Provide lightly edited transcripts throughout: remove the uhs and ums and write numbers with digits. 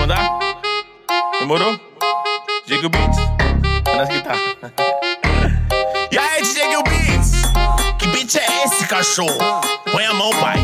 mandar? Demorou? DJ Beats, nas guitarras. E aí, DJ Beats? Que beat é esse, cachorro? Põe a mão, pai.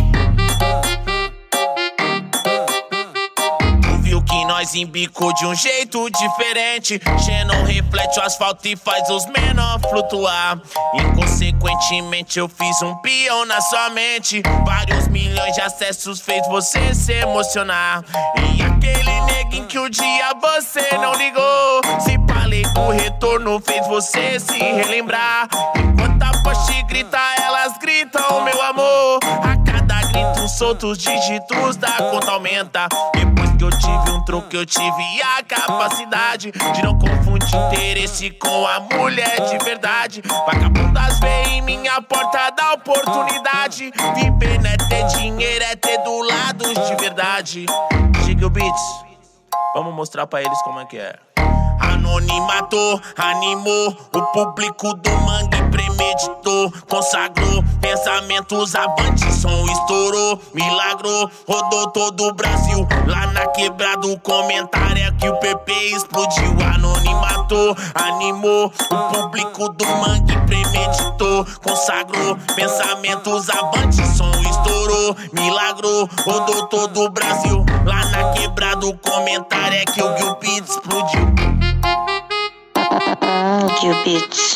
Que nós embicou de um jeito diferente. Xenon reflete o asfalto e faz os menor flutuar. Inconsequentemente eu fiz um peão na sua mente. Vários milhões de acessos fez você se emocionar. E aquele neguinho que um dia você não ligou, se falei o retorno fez você se relembrar. Enquanto a poste grita, elas gritam meu amor. A cada grito solto os dígitos da conta aumenta. Depois que eu tive um troco, eu tive a capacidade de não confundir interesse com a mulher de verdade. Vagabundas vêm em minha porta da oportunidade. Viver não é ter dinheiro, é ter do lado de verdade. Diga Beats, vamos mostrar pra eles como é que é. Anonimato animou o público do mangue, premeditou, consagrou pensamentos avante, som estourou, milagro, rodou todo o Brasil. Lá na quebrada o comentário é que o PP explodiu. Anonimato animou o público do mangue, premeditou, consagrou pensamentos avante, som estourou, milagro, rodou todo o Brasil. Lá na quebrada o comentário é que o Gil Beats explodiu. Gil Beats.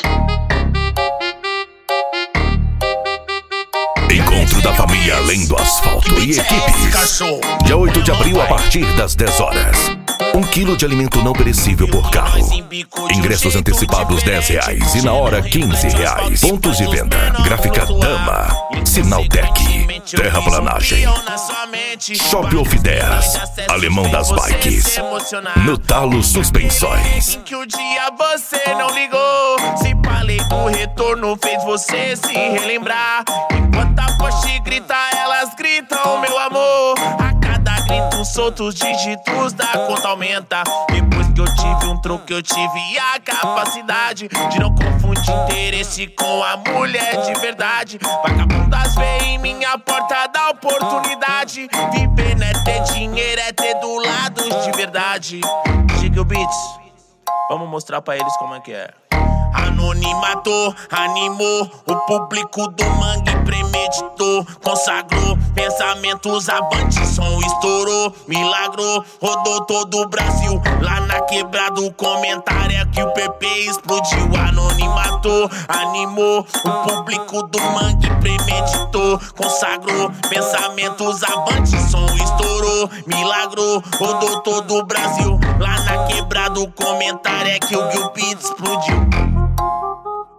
Encontro da família Além do Asfalto e equipes. Dia 8 de abril a partir das 10 horas. 1 quilo de alimento não perecível por carro. Ingressos antecipados R$10 e na hora R$15. Pontos de venda: Gráfica Dama, Sinaltec, Terraplanagem, Shop of Ideias, Alemão das Bikes, No Talo Suspensões. Que o dia você não ligou, se falei o retorno fez você se relembrar. Enquanto a poste grita, elas gritam meu amor. A cada grito solto os dígitos da conta aumenta. Depois que eu tive um troco, eu tive a capacidade de não confundir interesse com a mulher de verdade. Vagabundas vêm em minha porta da oportunidade. Viver não é ter dinheiro, é ter do lado de verdade. Diga Beats, vamos mostrar pra eles como é que é. Anonimato animou o público do mangue, premeditou, consagrou pensamentos avante, som estourou, milagro, rodou todo o Brasil. Lá na quebrada o comentário é que o PP explodiu. Anonimato animou o público do mangue, premeditou, consagrou pensamentos avante, som estourou, milagro, rodou todo o Brasil. Lá na quebrada o comentário é que o Gil Beats explodiu.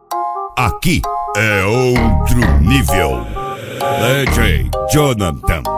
Aqui é outro nível. DJ Jonathan.